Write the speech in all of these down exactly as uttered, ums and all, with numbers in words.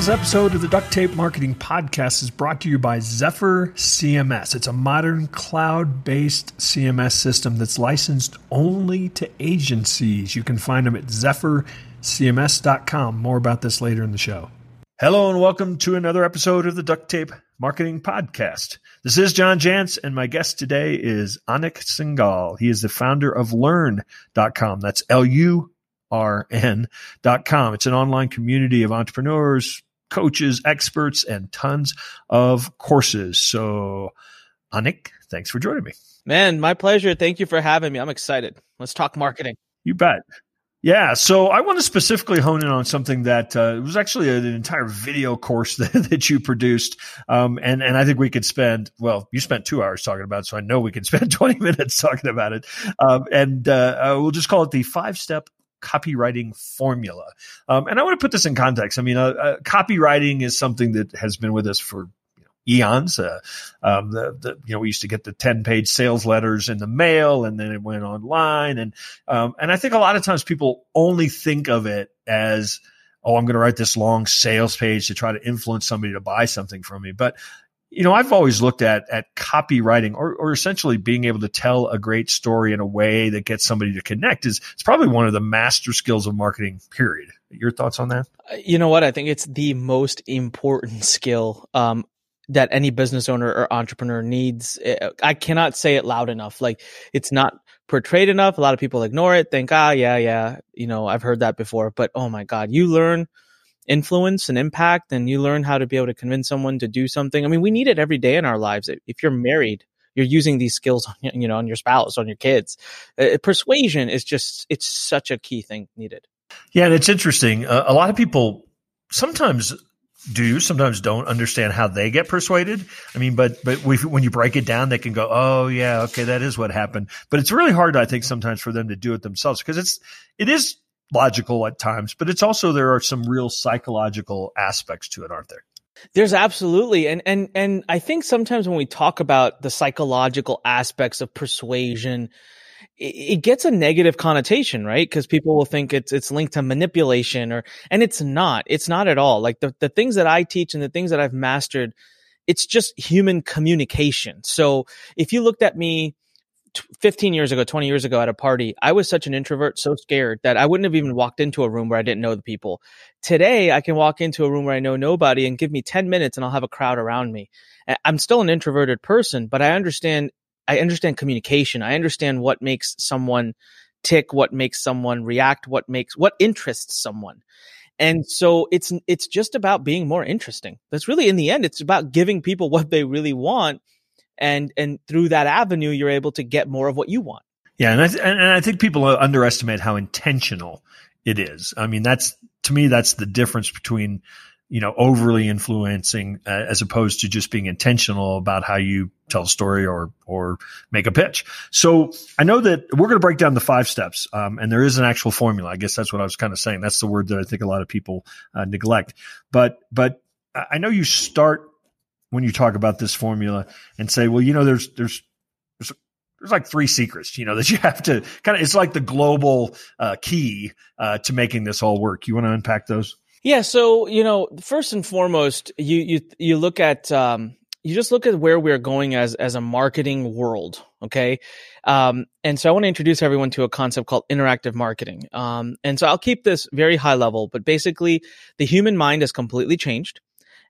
episode of the Duct Tape Marketing Podcast is brought to you by Zephyr C M S. It's a modern cloud-based C M S system that's licensed only to agencies. You can find them at zephyr c m s dot com. More about this later in the show. Hello and welcome to another episode of the Duct Tape Marketing Podcast. This is John Jantsch, and my guest today is Anik Singhal. He is the founder of learn dot com. That's L U R N dot com. It's an online community of entrepreneurs, coaches, experts, and tons of courses. So, Anik, thanks for joining me. Man, my pleasure. Thank you for having me. I'm excited. Let's talk marketing. You bet. Yeah, so I want to specifically hone in on something that uh, it was actually an entire video course that, that you produced, um, and and I think we could spend well, you spent two hours talking about it, so I know we can spend twenty minutes talking about it, um, and uh, uh, we'll just call it the five-step copywriting formula. Um, and I want to put this in context. I mean, uh, uh, copywriting is something that has been with us for you know, eons. Uh, um, the, the, you know, we used to get the ten page sales letters in the mail, and then it went online. And, um, and I think a lot of times people only think of it as, oh, I'm going to write this long sales page to try to influence somebody to buy something from me. But you know, I've always looked at at copywriting or, or essentially being able to tell a great story in a way that gets somebody to connect is it's probably one of the master skills of marketing, period. Your thoughts on that? You know what? I think it's the most important skill um, that any business owner or entrepreneur needs. I cannot say it loud enough. Like, it's not portrayed enough. A lot of people ignore it, think, ah, yeah, yeah, you know, I've heard that before. But oh my God, you learn influence and impact, and you learn how to be able to convince someone to do something. I mean, we need it every day in our lives. If you're married, you're using these skills on, you know, on your spouse, on your kids. Uh, persuasion is just, it's such a key thing needed. Yeah. And it's interesting. Uh, a lot of people sometimes do, sometimes don't understand how they get persuaded. I mean, but, but we, when you break it down, they can go, oh yeah, okay, that is what happened. But it's really hard, I think, sometimes for them to do it themselves because it's, it is logical at times, but it's also, there are some real psychological aspects to it, aren't there? There's absolutely. And, and, and I think sometimes when we talk about the psychological aspects of persuasion, it, it gets a negative connotation, right? Because people will think it's, it's linked to manipulation or, and it's not, it's not at all. Like the, the things that I teach and the things that I've mastered, it's just human communication. So if you looked at me fifteen years ago, twenty years ago at a party, I was such an introvert, so scared that I wouldn't have even walked into a room where I didn't know the people. Today, I can walk into a room where I know nobody and give me ten minutes and I'll have a crowd around me. I'm still an introverted person, but I understand, I understand communication. I understand what makes someone tick, what makes someone react, what makes, what interests someone. And so it's, it's just about being more interesting. That's really, in the end, it's about giving people what they really want. And and through that avenue, you're able to get more of what you want. Yeah, and I th- and I think people underestimate how intentional it is. I mean, that's to me, that's the difference between you know overly influencing uh, as opposed to just being intentional about how you tell a story or or make a pitch. So I know that we're going to break down the five steps, um, and there is an actual formula. I guess that's what I was kind of saying. That's the word that I think a lot of people uh, neglect. But but I know you start when you talk about this formula and say, well, you know, there's, there's, there's, there's like three secrets, you know, that you have to kind of, it's like the global uh, key uh, to making this all work. You want to unpack those? Yeah. So, you know, first and foremost, you, you, you look at, um, you just look at where we're going as, as a marketing world. Okay. Um, and so I want to introduce everyone to a concept called interactive marketing. Um, and so I'll keep this very high level, but basically the human mind has completely changed.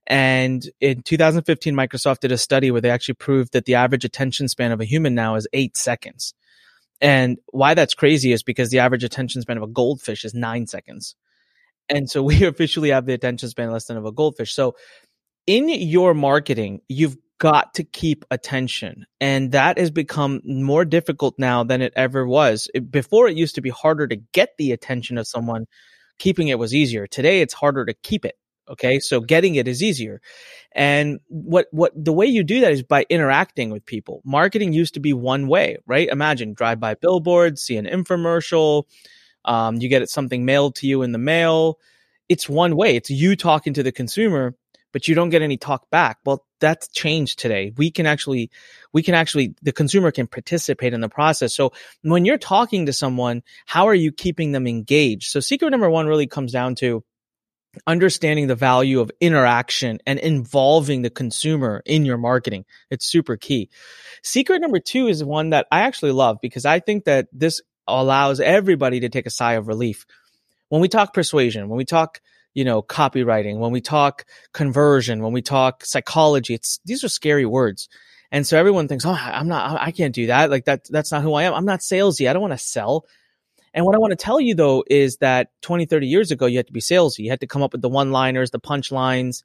And in two thousand fifteen, Microsoft did a study where they actually proved that the average attention span of a human now is eight seconds. And why that's crazy is because the average attention span of a goldfish is nine seconds. And so we officially have the attention span less than of a goldfish. So in your marketing, you've got to keep attention. And that has become more difficult now than it ever was. It, before, it used to be harder to get the attention of someone. Keeping it was easier. Today, it's harder to keep it. Okay. So getting it is easier. And what, what, the way you do that is by interacting with people. Marketing used to be one way, right? Imagine drive by billboards, see an infomercial, um, you get something mailed to you in the mail. It's one way. It's you talking to the consumer, but you don't get any talk back. Well, that's changed today. We can actually, we can actually, the consumer can participate in the process. So when you're talking to someone, how are you keeping them engaged? So secret number one really comes down to understanding the value of interaction and involving the consumer in your marketing. It's super key. Secret number two is one that I actually love because I think that this allows everybody to take a sigh of relief. When we talk persuasion, when we talk, you know, copywriting, when we talk conversion, when we talk psychology, it's, these are scary words. And so everyone thinks, oh, I'm not, I can't do that. Like that, that's not who I am. I'm not salesy. I don't want to sell. And what I want to tell you though, is that twenty, thirty years ago, you had to be salesy. You had to come up with the one-liners, the punchlines,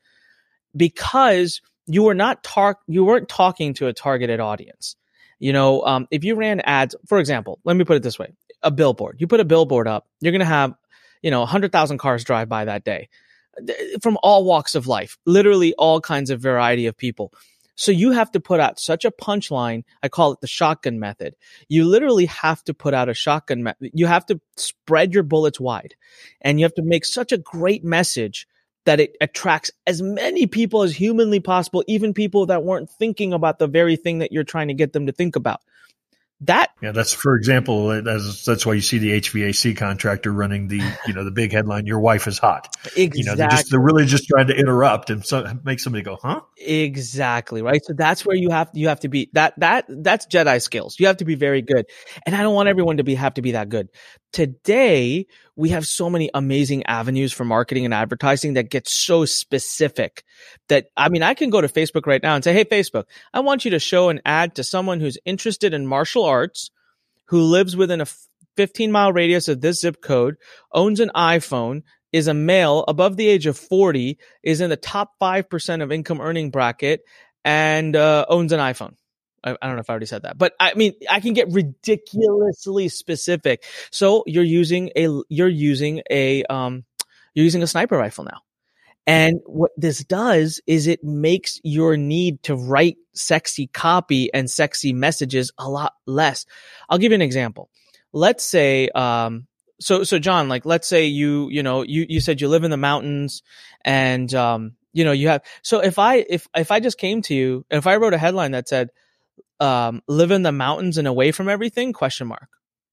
because you were not tar- you weren't talking to a targeted audience. You know, um, if you ran ads, for example, let me put it this way, a billboard, you put a billboard up, you're going to have, you know, one hundred thousand cars drive by that day from all walks of life, literally all kinds of variety of people. So you have to put out such a punchline. I call it the shotgun method. You literally have to put out a shotgun method. You have to spread your bullets wide, and you have to make such a great message that it attracts as many people as humanly possible, even people that weren't thinking about the very thing that you're trying to get them to think about. That yeah, that's for example. That's that's why you see the H V A C contractor running the you know the big headline. Your wife is hot. Exactly. You know, they're just they're really just trying to interrupt and so make somebody go, huh? Exactly right. So that's where you have you have to be that that that's Jedi skills. You have to be very good, and I don't want everyone to be have to be that good. Today we have so many amazing avenues for marketing and advertising that get so specific that, I mean, I can go to Facebook right now and say, hey, Facebook, I want you to show an ad to someone who's interested in martial arts, who lives within a fifteen mile radius of this zip code, owns an iPhone, is a male above the age of forty, is in the top five percent of income earning bracket, and uh, owns an iPhone. I, I don't know if I already said that, but I mean, I can get ridiculously specific. So you're using a, you're using a, um, you're using a sniper rifle now. And what this does is it makes your need to write sexy copy and sexy messages a lot less. I'll give you an example. Let's say, um, so, so John, like, let's say you, you know, you, you said you live in the mountains and, um, you know, you have, so if I, if, if I just came to you, if I wrote a headline that said, um, live in the mountains and away from everything, question mark,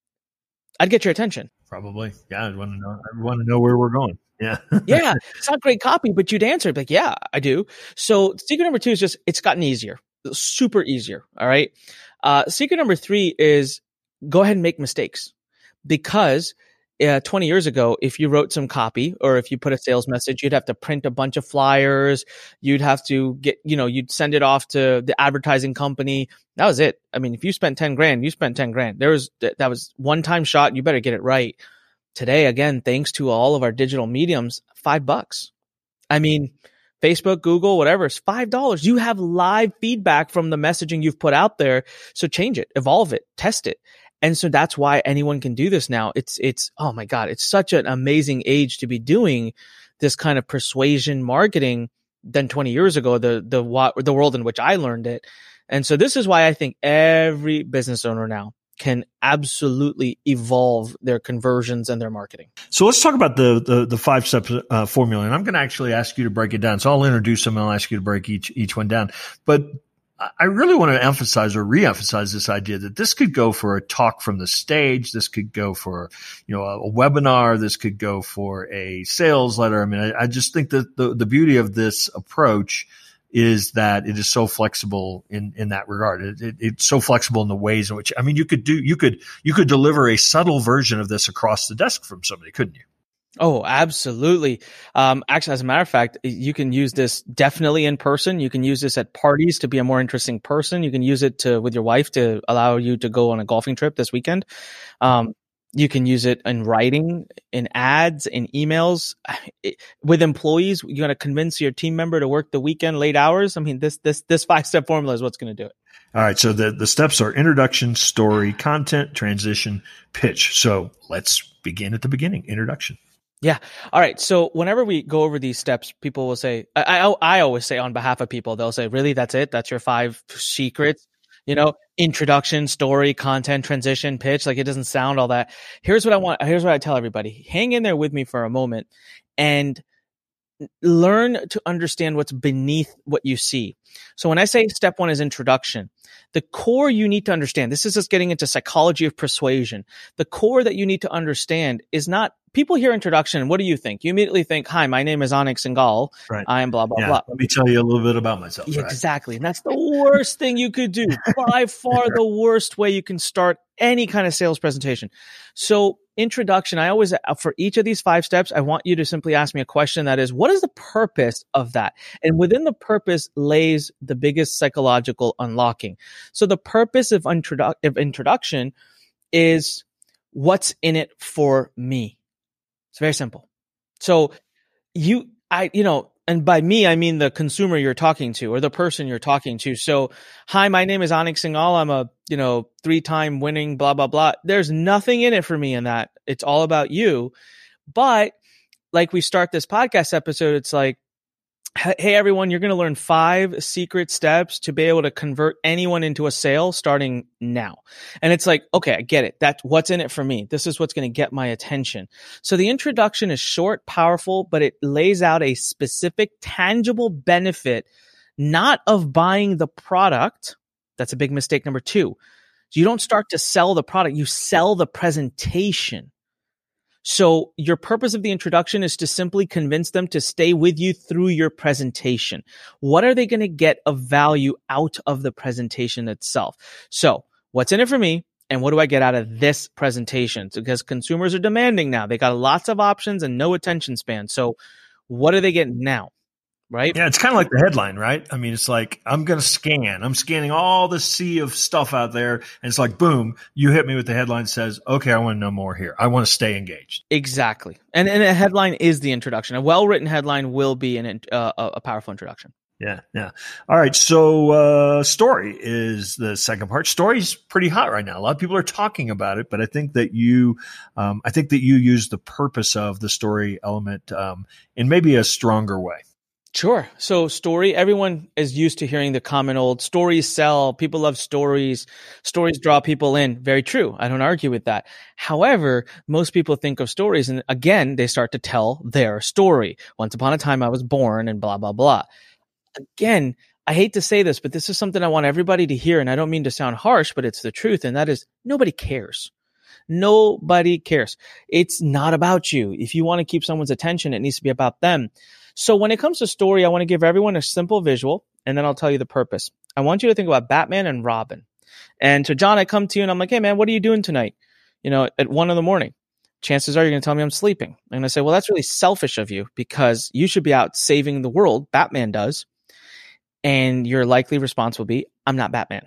I'd get your attention. Probably. Yeah. I want to know, I want to know where we're going. Yeah. Yeah. It's not great copy, but you'd answer like, yeah, I do. So secret number two is just, it's gotten easier, super easier. All right. Uh, secret number three is go ahead and make mistakes, because uh, twenty years ago, if you wrote some copy or if you put a sales message, you'd have to print a bunch of flyers. You'd have to get, you know, you'd send it off to the advertising company. That was it. I mean, if you spent ten grand, you spent ten grand. There was, that was one time shot. You better get it right. Today, again, thanks to all of our digital mediums, five bucks. I mean, Facebook, Google, whatever, it's five dollars. You have live feedback from the messaging you've put out there. So change it, evolve it, test it. And so that's why anyone can do this now. It's, it's, oh my God, it's such an amazing age to be doing this kind of persuasion marketing than twenty years ago, the, the, the world in which I learned it. And so this is why I think every business owner now can absolutely evolve their conversions and their marketing. So let's talk about the the, the five step uh, formula, and I'm going to actually ask you to break it down. So I'll introduce them and I'll ask you to break each each one down. But I really want to emphasize or re-emphasize this idea that this could go for a talk from the stage. This could go for, you know, a, a webinar. This could go for a sales letter. I mean, I, I just think that the, the beauty of this approach is that it is so flexible in, in that regard. It, it, it's so flexible in the ways in which, I mean, you could do, you could, you could deliver a subtle version of this across the desk from somebody, couldn't you? Oh, absolutely. Um, actually, as a matter of fact, you can use this definitely in person. You can use this at parties to be a more interesting person. You can use it to, with your wife to allow you to go on a golfing trip this weekend. Um, You can use it in writing, in ads, in emails. It, with employees, you're going to convince your team member to work the weekend, late hours. I mean, this this this five step formula is what's going to do it. All right. So the the steps are introduction, story, content, transition, pitch. So let's begin at the beginning. Introduction. Yeah. All right. So whenever we go over these steps, people will say, I I, I always say on behalf of people, they'll say, really, that's it? That's your five secrets? You know, introduction, story, content, transition, pitch. Like, it doesn't sound all that. Here's what I want. Here's what I tell everybody. Hang in there with me for a moment and learn to understand what's beneath what you see. So when I say step one is introduction, the core you need to understand, this is just getting into psychology of persuasion. The core that you need to understand is not people hear introduction. What do you think? You immediately think, hi, my name is Anik Singhal. Right. I am blah, blah, yeah. blah. Let me tell you a little bit about myself. Yeah, right? Exactly. And that's the worst thing you could do. By far the worst way you can start any kind of sales presentation. So introduction, I always, for each of these five steps, I want you to simply ask me a question that is, what is the purpose of that? And within the purpose lays the biggest psychological unlocking. So the purpose of, introdu- of introduction is what's in it for me. It's very simple. So you, I, you know, and by me, I mean the consumer you're talking to or the person you're talking to. So, hi, my name is Anik Singhal. I'm a, you know, three-time winning blah, blah, blah. There's nothing in it for me in that. It's all about you. But like we start this podcast episode, it's like, hey, everyone, you're going to learn five secret steps to be able to convert anyone into a sale starting now. And it's like, okay, I get it. That's what's in it for me. This is what's going to get my attention. So the introduction is short, powerful, but it lays out a specific, tangible benefit, not of buying the product. That's a big mistake. Number two, you don't start to sell the product. You sell the presentation. So your purpose of the introduction is to simply convince them to stay with you through your presentation. What are they going to get of value out of the presentation itself? So what's in it for me? And what do I get out of this presentation? Because consumers are demanding now. They got lots of options and no attention span. So what are they getting now? Right? Yeah, it's kind of like the headline, right? I mean, it's like, I'm going to scan. I'm scanning all the sea of stuff out there. And it's like, boom, you hit me with the headline says, okay, I want to know more here. I want to stay engaged. Exactly. And, and a headline is the introduction. A well-written headline will be an, uh, a powerful introduction. Yeah, yeah. All right, so uh, story is the second part. Story's pretty hot right now. A lot of people are talking about it, but I think that you, um, I think that you use the purpose of the story element um, in maybe a stronger way. Sure. So story, everyone is used to hearing the common old stories sell. People love stories. Stories draw people in. Very true. I don't argue with that. However, most people think of stories and again, they start to tell their story. Once upon a time, I was born and blah, blah, blah. Again, I hate to say this, but this is something I want everybody to hear. And I don't mean to sound harsh, but it's the truth. And that is nobody cares. Nobody cares. It's not about you. If you want to keep someone's attention, it needs to be about them. So when it comes to story, I want to give everyone a simple visual, and then I'll tell you the purpose. I want you to think about Batman and Robin. And so, John, I come to you and I'm like, hey, man, what are you doing tonight? You know, at one in the morning. Chances are you're going to tell me I'm sleeping. I'm going to say, well, that's really selfish of you because you should be out saving the world. Batman does. And your likely response will be, I'm not Batman.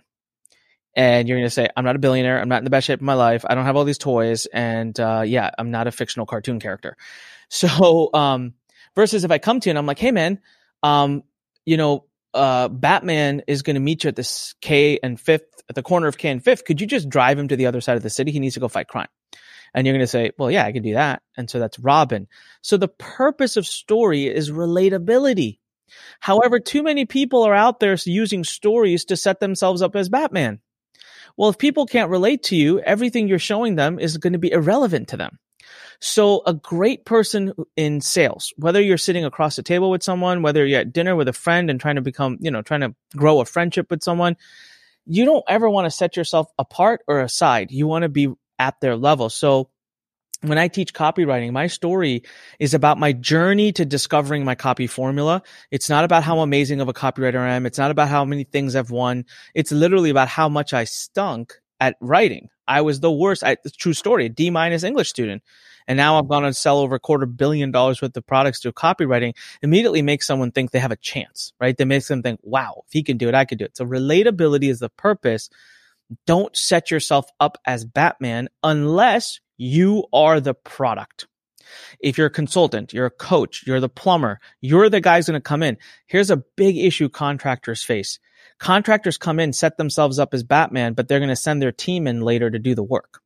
And you're going to say, I'm not a billionaire. I'm not in the best shape of my life. I don't have all these toys. And uh, yeah, I'm not a fictional cartoon character. So, um, versus if I come to you and I'm like, hey, man, um, you know, uh, Batman is going to meet you at this K and Fifth, at the corner of K and Fifth. Could you just drive him to the other side of the city? He needs to go fight crime. And you're going to say, well, yeah, I can do that. And so that's Robin. So the purpose of story is relatability. However, too many people are out there using stories to set themselves up as Batman. Well, if people can't relate to you, everything you're showing them is going to be irrelevant to them. So a great person in sales, whether you're sitting across the table with someone, whether you're at dinner with a friend and trying to become, you know, trying to grow a friendship with someone, you don't ever want to set yourself apart or aside. You want to be at their level. So when I teach copywriting, my story is about my journey to discovering my copy formula. It's not about how amazing of a copywriter I am. It's not about how many things I've won. It's literally about how much I stunk at writing. I was the worst. I, true story, a D minus English student. And now I've gone on to sell over a quarter billion dollars worth of products through copywriting. Immediately makes someone think they have a chance, right? That makes them think, wow, if he can do it, I can do it. So relatability is the purpose. Don't set yourself up as Batman unless you are the product. If you're a consultant, you're a coach, you're the plumber, you're the guy who's going to come in. Here's a big issue contractors face. Contractors come in, set themselves up as Batman, but they're going to send their team in later to do the work.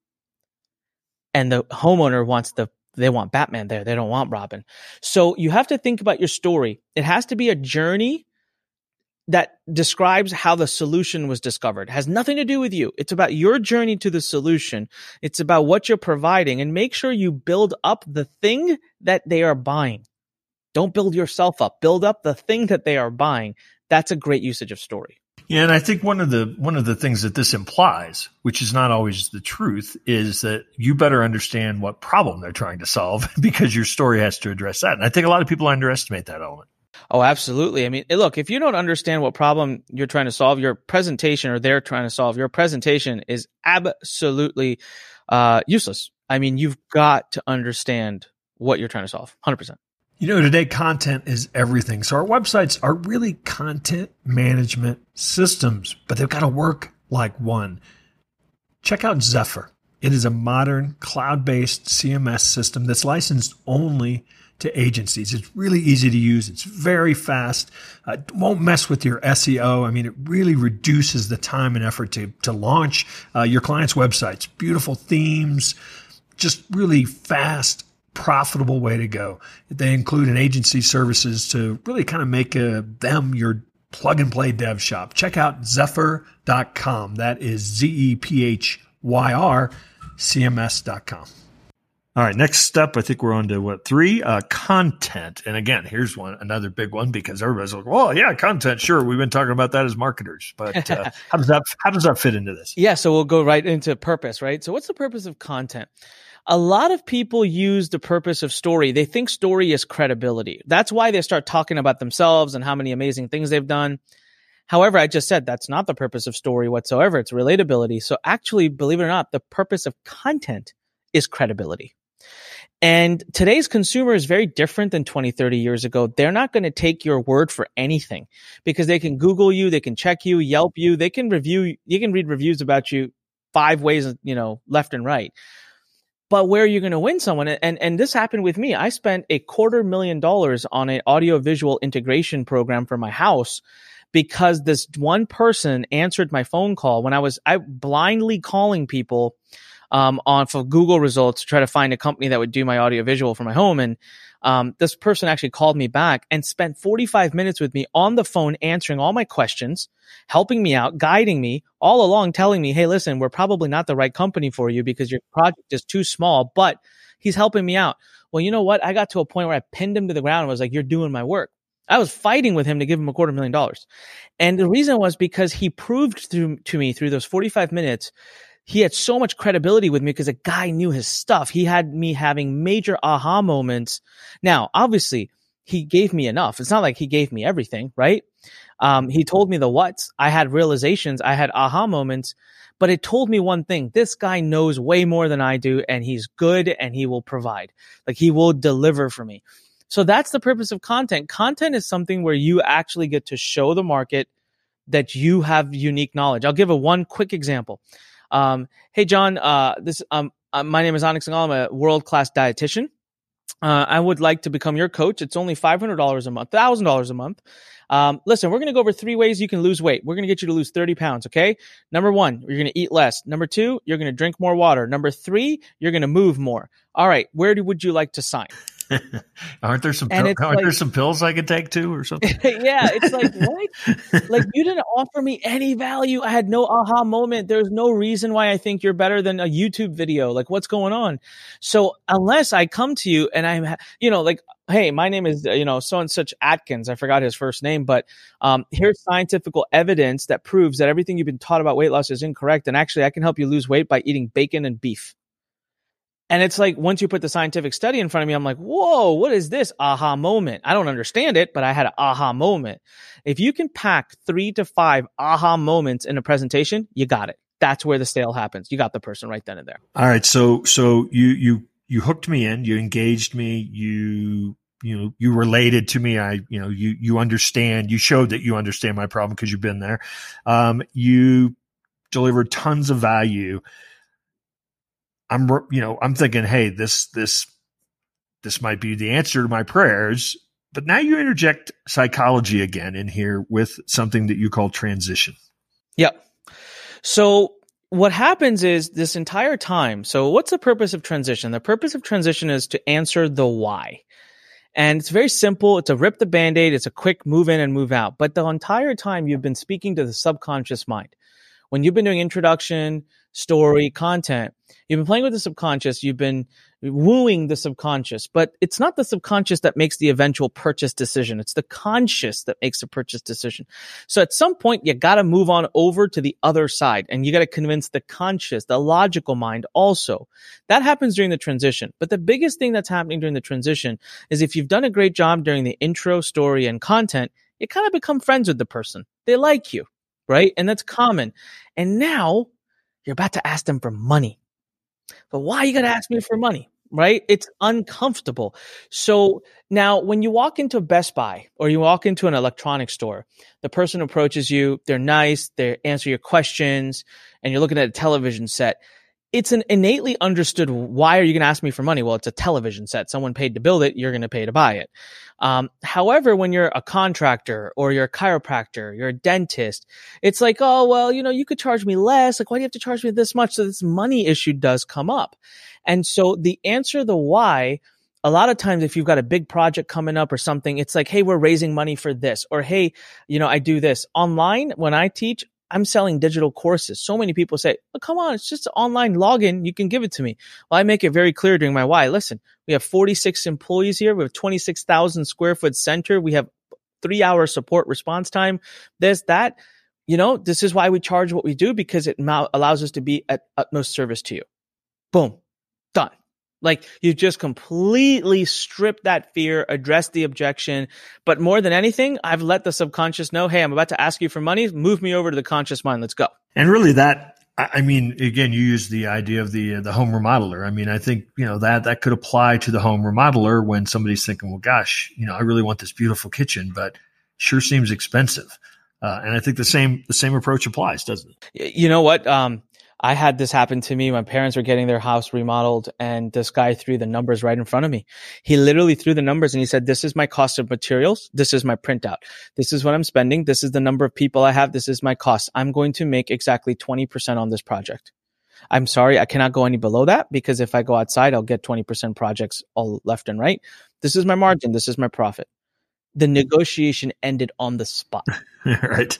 And the homeowner wants the, they want Batman there. They don't want Robin. So you have to think about your story. It has to be a journey that describes how the solution was discovered. It has nothing to do with you. It's about your journey to the solution. It's about what you're providing, and make sure you build up the thing that they are buying. Don't build yourself up. Build up the thing that they are buying. That's a great usage of story. Yeah, and I think one of the one of the things that this implies, which is not always the truth, is that you better understand what problem they're trying to solve because your story has to address that. And I think a lot of people underestimate that element. Oh, absolutely. I mean, look, if you don't understand what problem you're trying to solve, your presentation or they're trying to solve, your presentation is absolutely uh, useless. I mean, you've got to understand what you're trying to solve, one hundred percent. You know, today content is everything. So our websites are really content management systems, but they've got to work like one. Check out Zephr. It is a modern cloud-based C M S system that's licensed only to agencies. It's really easy to use. It's very fast. Uh, won't mess with your S E O. I mean, it really reduces the time and effort to, to launch uh, your clients' websites. Beautiful themes, just really fast, profitable way to go. They include an agency services to really kind of make a, them your plug and play dev shop. Check out Zephr dot com. That is Z E P H Y R C M S dot com. All right, next step, I think we're on to what, three? Uh, content. And again, here's one, another big one because everybody's like, well, yeah, content. Sure. We've been talking about that as marketers, but uh, how does that, how does that fit into this? Yeah. So we'll go right into purpose, right? So what's the purpose of content? A lot of people use the purpose of story. They think story is credibility. That's why they start talking about themselves and how many amazing things they've done. However, I just said that's not the purpose of story whatsoever. It's relatability. So actually, believe it or not, the purpose of content is credibility. And today's consumer is very different than twenty, thirty years ago. They're not going to take your word for anything because they can Google you, they can check you, Yelp you, they can review, you can read reviews about you five ways, you know, left and right. But where are you going to win someone? And, and this happened with me. I spent a quarter million dollars on an audio visual integration program for my house because this one person answered my phone call when I was I blindly calling people um, on for Google results to try to find a company that would do my audio visual for my home. And um, this person actually called me back and spent forty-five minutes with me on the phone, answering all my questions, helping me out, guiding me all along, telling me, hey, listen, we're probably not the right company for you because your project is too small, but he's helping me out. Well, you know what? I got to a point where I pinned him to the ground and was like, you're doing my work. I was fighting with him to give him a quarter million dollars. And the reason was because he proved through, to me through those forty-five minutes, he had so much credibility with me because a guy knew his stuff. He had me having major aha moments. Now, obviously, he gave me enough. It's not like he gave me everything, right? Um, he told me the what's. I had realizations. I had aha moments. But it told me one thing. This guy knows way more than I do, and he's good, and he will provide. Like, he will deliver for me. So that's the purpose of content. Content is something where you actually get to show the market that you have unique knowledge. I'll give a one quick example. Um, hey, John, uh, this, um, uh, my name is Anik Singhal. I'm a world-class dietitian. Uh, I would like to become your coach. It's only five hundred dollars a month, one thousand dollars a month. Um, listen, we're going to go over three ways you can lose weight. We're going to get you to lose thirty pounds. Okay. Number one, you're going to eat less. Number two, you're going to drink more water. Number three, you're going to move more. All right. Where do, would you like to sign? aren't there some, pil- aren't like, there some pills I could take too or something? Yeah. It's like, what? Like, you didn't offer me any value. I had no aha moment. There's no reason why I think you're better than a YouTube video. Like, what's going on? So unless I come to you and I'm, you know, like, hey, my name is, you know, so and such Atkins. I forgot his first name, but um, here's scientific evidence that proves that everything you've been taught about weight loss is incorrect. And actually, I can help you lose weight by eating bacon and beef. And it's like, once you put the scientific study in front of me, I'm like, whoa, what is this aha moment? I don't understand it, but I had an aha moment. If you can pack three to five aha moments in a presentation, you got it. That's where the sale happens. You got the person right then and there. All right. So, so you, you, you hooked me in, you engaged me, you, you know, you related to me. I, you know, you, you understand, you showed that you understand my problem because you've been there. Um, you delivered tons of value. I'm, you know, I'm thinking, hey, this, this, this might be the answer to my prayers. But now you interject psychology again in here with something that you call transition. Yep. So what happens is this entire time. So what's the purpose of transition? The purpose of transition is to answer the why. And it's very simple. It's a rip the Band-Aid. It's a quick move in and move out. But the entire time you've been speaking to the subconscious mind. When you've been doing introduction, story, content. You've been playing with the subconscious. You've been wooing the subconscious, but it's not the subconscious that makes the eventual purchase decision. It's the conscious that makes the purchase decision. So at some point, you got to move on over to the other side, and you got to convince the conscious, the logical mind also. That happens during the transition. But the biggest thing that's happening during the transition is if you've done a great job during the intro, story, and content, you kind of become friends with the person. They like you, right? And that's common. And now you're about to ask them for money. But why you got to ask me for money, right? It's uncomfortable. So now when you walk into Best Buy or you walk into an electronics store, the person approaches you, they're nice, they answer your questions, and you're looking at a television set. It's an innately understood, why are you going to ask me for money? Well, it's a television set. Someone paid to build it. You're going to pay to buy it. Um, however, when you're a contractor or you're a chiropractor, you're a dentist, it's like, oh, well, you know, you could charge me less. Like, why do you have to charge me this much? So this money issue does come up. And so the answer, the why, a lot of times if you've got a big project coming up or something, it's like, hey, we're raising money for this, or, hey, you know, I do this online. When I teach, I'm selling digital courses. So many people say, oh, come on, it's just an online login. You can give it to me. Well, I make it very clear during my why. Listen, we have forty-six employees here. We have twenty-six thousand square foot center. We have three hour support response time. There's that. You know, this is why we charge what we do, because it allows us to be at utmost service to you. Boom. Done. Like, you just completely stripped that fear, addressed the objection. But more than anything, I've let the subconscious know, hey, I'm about to ask you for money. Move me over to the conscious mind. Let's go. And really that, I mean, again, you use the idea of the, the home remodeler. I mean, I think, you know, that, that could apply to the home remodeler when somebody's thinking, well, gosh, you know, I really want this beautiful kitchen, but sure seems expensive. Uh, and I think the same, the same approach applies, doesn't it? You know what? Um, I had this happen to me. My parents were getting their house remodeled, and this guy threw the numbers right in front of me. He literally threw the numbers and he said, this is my cost of materials. This is my printout. This is what I'm spending. This is the number of people I have. This is my cost. I'm going to make exactly twenty percent on this project. I'm sorry, I cannot go any below that, because if I go outside, I'll get twenty percent projects all left and right. This is my margin. This is my profit. The negotiation ended on the spot. Right.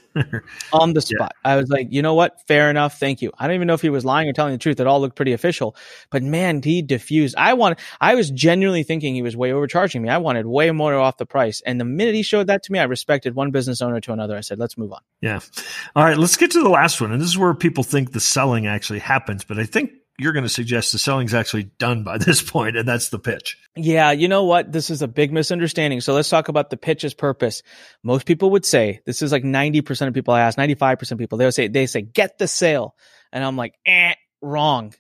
On the spot. Yeah. I was like, you know what? Fair enough. Thank you. I don't even know if he was lying or telling the truth. It all looked pretty official. But man, he diffused. I want, I was genuinely thinking he was way overcharging me. I wanted way more off the price. And the minute he showed that to me, I respected one business owner to another. I said, let's move on. Yeah. All right. Let's get to the last one. And this is where people think the selling actually happens. But I think you're going to suggest the selling's actually done by this point, and that's the pitch. Yeah, you know what? This is a big misunderstanding. So let's talk about the pitch's purpose. Most people would say, this is like ninety percent of people I ask, ninety-five percent of people, they'll say, they say, get the sale. And I'm like, eh, wrong.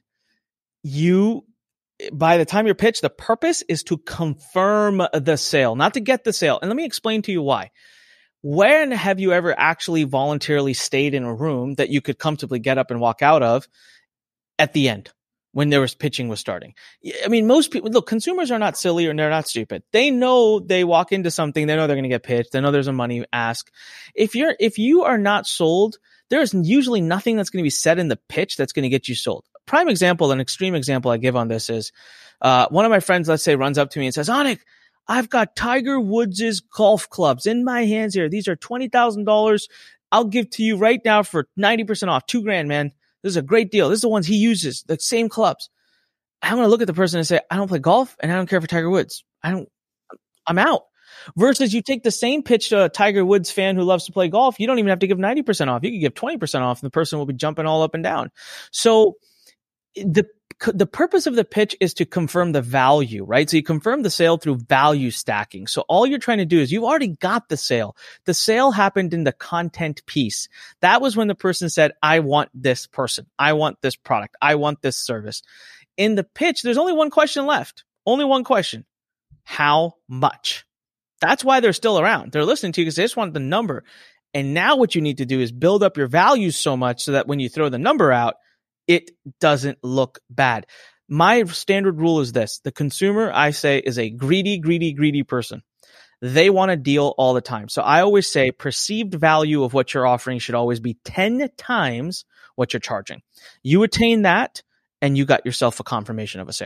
You, by the time you're pitched, the purpose is to confirm the sale, not to get the sale. And let me explain to you why. When have you ever actually voluntarily stayed in a room that you could comfortably get up and walk out of at the end when there was pitching was starting? I mean, most people, look, consumers are not silly or they're not stupid. They know they walk into something, they know they're going to get pitched. They know there's a money ask. If you're, if you are not sold, there's usually nothing that's going to be said in the pitch that's going to get you sold. Prime example, an extreme example I give on this is, uh, one of my friends, let's say, runs up to me and says, Anik, I've got Tiger Woods' golf clubs in my hands here. These are twenty thousand dollars. I'll give to you right now for ninety percent off, two grand, man. This is a great deal. This is the ones he uses, the same clubs. I'm going to look at the person and say, I don't play golf and I don't care for Tiger Woods. I don't, I'm out. Versus you take the same pitch to a Tiger Woods fan who loves to play golf. You don't even have to give ninety percent off. You can give twenty percent off and the person will be jumping all up and down. So the, the purpose of the pitch is to confirm the value, right? So you confirm the sale through value stacking. So all you're trying to do is you've already got the sale. The sale happened in the content piece. That was when the person said, I want this person. I want this product. I want this service. In the pitch, there's only one question left. Only one question. How much? That's why they're still around. They're listening to you because they just want the number. And now what you need to do is build up your values so much so that when you throw the number out, it doesn't look bad. My standard rule is this. The consumer, I say, is a greedy, greedy, greedy person. They want a deal all the time. So I always say perceived value of what you're offering should always be ten times what you're charging. You attain that and you got yourself a confirmation of a sale.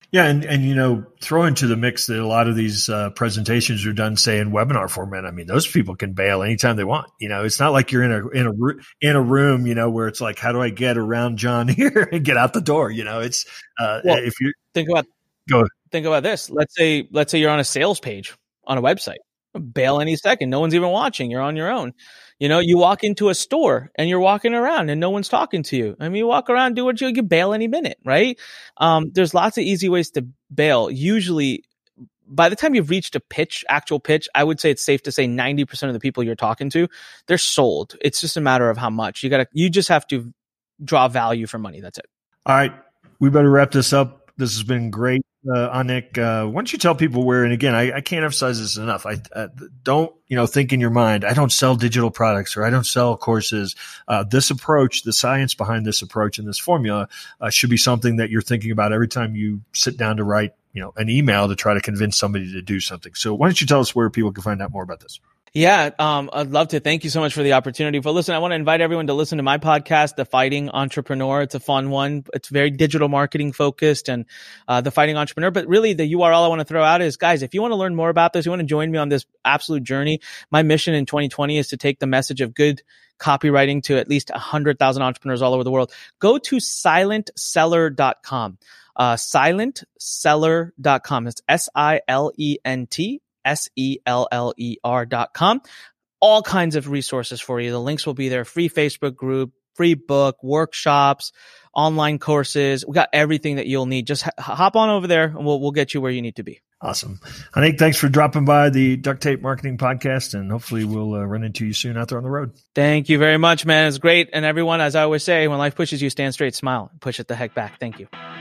Yeah, and, and you know, throw into the mix that a lot of these uh, presentations are done, say, in webinar format. I mean, those people can bail anytime they want. You know, it's not like you're in a in a in a room, you know, where it's like, how do I get around John here and get out the door? You know, it's uh, well, if you think about go think about this. Let's say let's say you're on a sales page on a website. Bail any second. No one's even watching. You're on your own. You know, you walk into a store and you're walking around and no one's talking to you. I mean, you walk around, do what you, you bail any minute, right? Um, there's lots of easy ways to bail. Usually, by the time you've reached a pitch, actual pitch, I would say it's safe to say ninety percent of the people you're talking to, they're sold. It's just a matter of how much. You gotta, you just have to draw value for money. That's it. All right. We better wrap this up. This has been great. Uh, Anik, uh, why don't you tell people where, and again, I, I can't emphasize this enough. I uh, don't, you know, think in your mind, I don't sell digital products or I don't sell courses. Uh, this approach, the science behind this approach and this formula uh, should be something that you're thinking about every time you sit down to write, you know, an email to try to convince somebody to do something. So why don't you tell us where people can find out more about this? Yeah, um, I'd love to. Thank you so much for the opportunity. But listen, I want to invite everyone to listen to my podcast, The Fighting Entrepreneur. It's a fun one. It's very digital marketing focused and uh, The Fighting Entrepreneur. But really, the U R L I want to throw out is, guys, if you want to learn more about this, you want to join me on this absolute journey. My mission in twenty twenty is to take the message of good copywriting to at least one hundred thousand entrepreneurs all over the world. Go to silent seller dot com. Uh, silent seller dot com. It's S I L E N T. S E L L E R dot com. All kinds of resources for you. The links will be there. Free Facebook group, free book, workshops, online courses. We got everything that you'll need. Just h- hop on over there and we'll, we'll get you where you need to be. Awesome. Anik, thanks for dropping by the Duct Tape Marketing Podcast, and hopefully we'll uh, run into you soon out there on the road. Thank you very much, man. It's great. And everyone, as I always say, when life pushes you, stand straight, smile, and push it the heck back. Thank you.